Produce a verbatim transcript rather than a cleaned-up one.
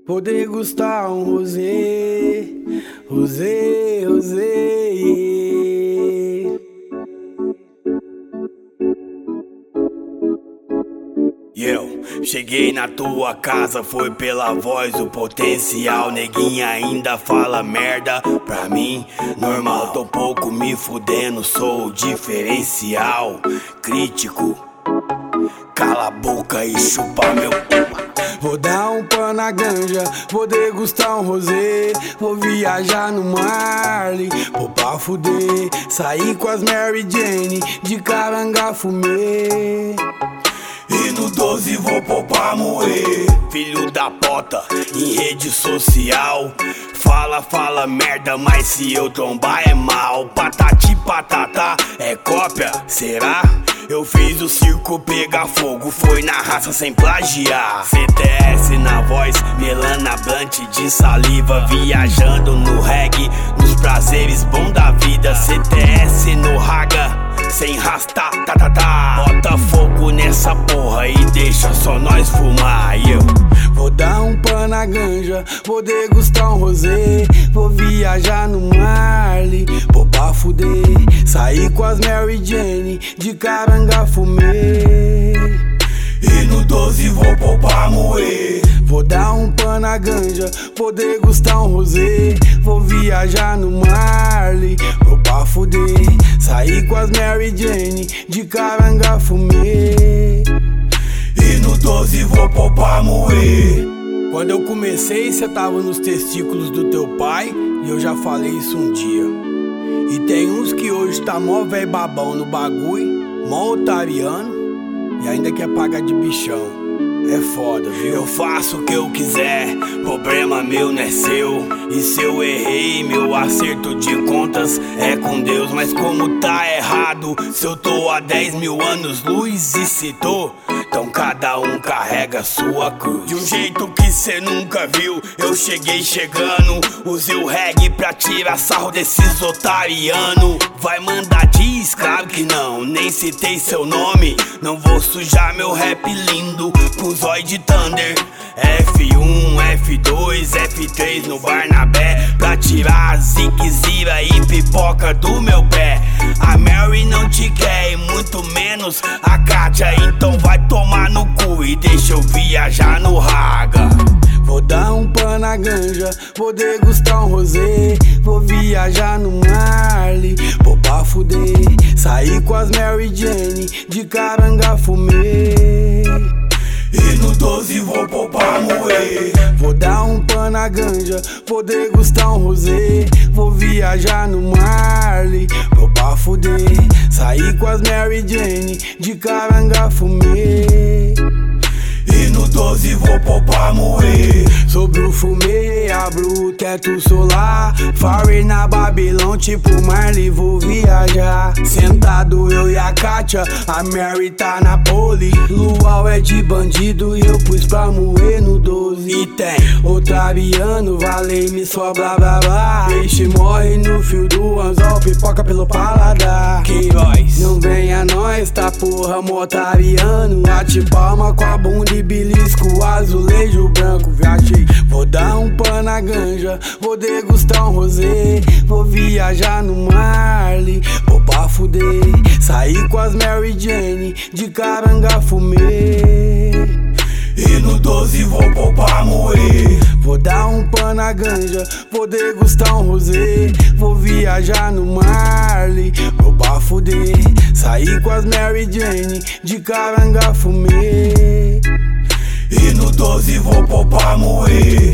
vou degustar um rosé, rosé, rosé. E eu cheguei na tua casa, foi pela voz, o potencial. Neguinha ainda fala merda pra mim, normal. Tô pouco me fudendo, sou o diferencial. Crítico, cala a boca e chupa meu. Vou dar um pano na ganja, vou degustar um rosé, vou viajar no Marley, vou pra fuder, sair com as Mary Jane, de caranga fumê. E no doze vou pôr pra moer. Filho da pota, em rede social, fala, fala merda, mas se eu trombar é mal. Patati patata, é cópia, será? Eu fiz o circo pegar fogo, foi na raça sem plagiar. C T S na voz, melana blunt de saliva, viajando no reggae, nos prazeres bom da vida. C T S no raga, sem rasta, tá, tá, tá. Bota fogo nessa porra e deixa só nós fumar. E eu vou dar um pano na ganja, vou degustar um rosé, vou viajar no Marley, vou pra fuder, sair com as Mary Jane, de caranga fumê. E no doze vou pôr pra moer. Vou dar um pano na ganja, vou degustar um rosé, vou viajar no Marley, vou pra fuder, sair com as Mary Jane, de caranga fumê. E no doze vou pôr pra moer. Quando eu comecei, cê tava nos testículos do teu pai, e eu já falei isso um dia. E tem uns que hoje tá mó véi babão no bagulho, mó otariano, e ainda quer pagar de bichão. É foda, viu? Eu faço o que eu quiser, problema meu não é seu. E se eu errei, meu acerto de contas é com Deus. Mas como tá errado, se eu tô há dez mil anos luz e se tô, então cada um carrega sua cruz. De um jeito que cê nunca viu, eu cheguei chegando. Usei o reggae pra tirar sarro desses otariano. Vai mandar de escravo que não, nem citei seu nome. Não vou sujar meu rap lindo com zóio de Thunder. F um, F dois, F três no Barnabé, pra tirar a ziquezira e pipoca do meu pé. A Mary não te quer e muito menos a Kátia, então vai tomar no cu e deixa eu viajar no raga. Vou dar um pano na ganja, vou degustar um rosé, vou viajar no Marley, vou pra fuder, sair com as Mary Jane, de caranga fumê. E no doze vou pôr pra moer. Vou dar um pano na ganja, vou degustar um rosé, vou viajar no Marley, vou pra fuder, sair com as Mary Jane, de caranga fumê. E no doze vou pôr pra moer. Sobre o fumê, abro o teto solar, farei na Babilão tipo Marley, vou viajar. Sentado eu e a Kátia, a Mary tá na pole. Luau é de bandido e eu pus pra moer no doze. E tem otariano, valei-me só blá blá blá. Peixe morre no fio do anzol, pipoca pelo paladar. Queiroz, não vem a nós, tá porra, motariano. Bate palma com a bunda e belisco, azulejo branco, viajei. Vou dar um pano na ganja, vou degustar um rosé, vou viajar no Marley, vou pra fuder, sair com as Mary Jane, de caranga fumê. E no doze vou pôr pra moer. Vou dar um pano na ganja, vou degustar um rosé, vou viajar no Marley, vou pra fuder, sair com as Mary Jane, de caranga fumê. E no doze vou pôr pra moer.